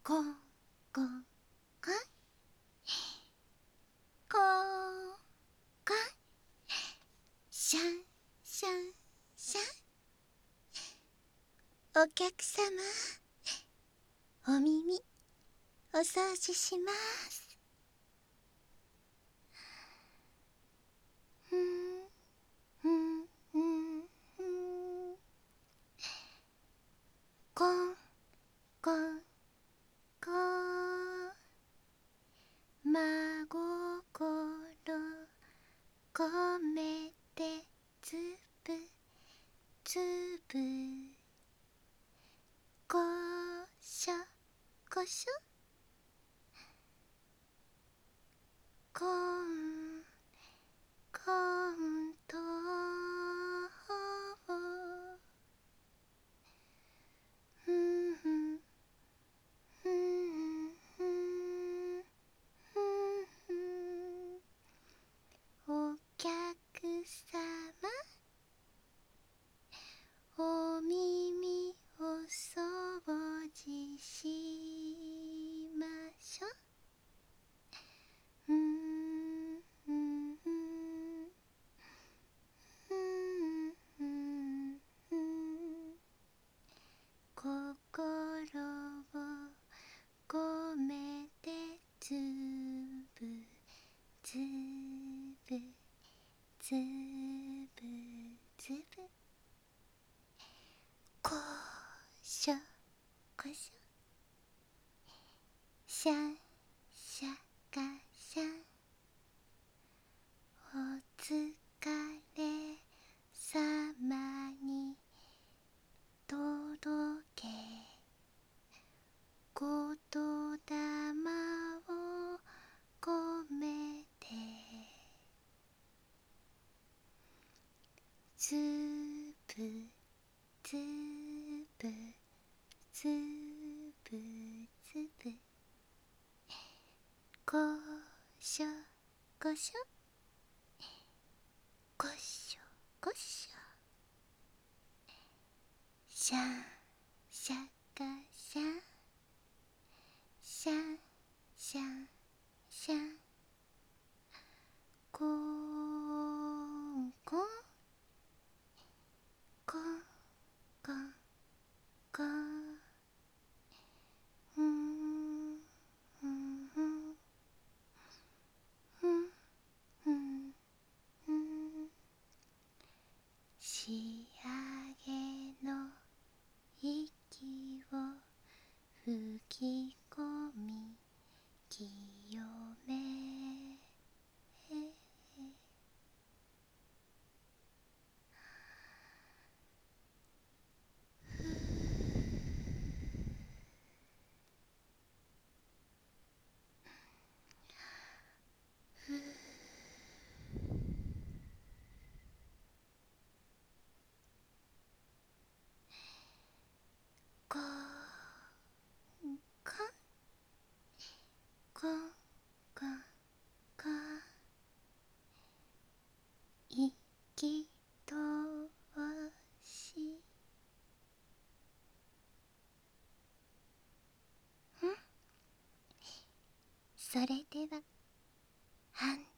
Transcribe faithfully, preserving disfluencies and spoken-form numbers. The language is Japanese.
ここかこかシャンシャンシャン。お客様、お耳お掃除します。ふんふんふんふん。こんこんこん。真心込めてつぶつぶ。こしょこしょ。こんこんとふんふんふんふんふんふん。お客様、お耳お掃除しましょ。ふんふんふんふんふんふん。心を込めてつぶつぶつぶつぶ。こしょこしょ。シャンシャカシャン。おつかれさまにとどけ。ことだまをこめて。つぶつぶつぶつぶ。こしょこしょこしょこしょ。シャンシャカシャン。シャンシャンシャン。コンコンコンコンコン。ふんふんふんふんふんふん。仕上げの息を吹き込み清め。こんこんこんこんこん。息通し。んそれでは反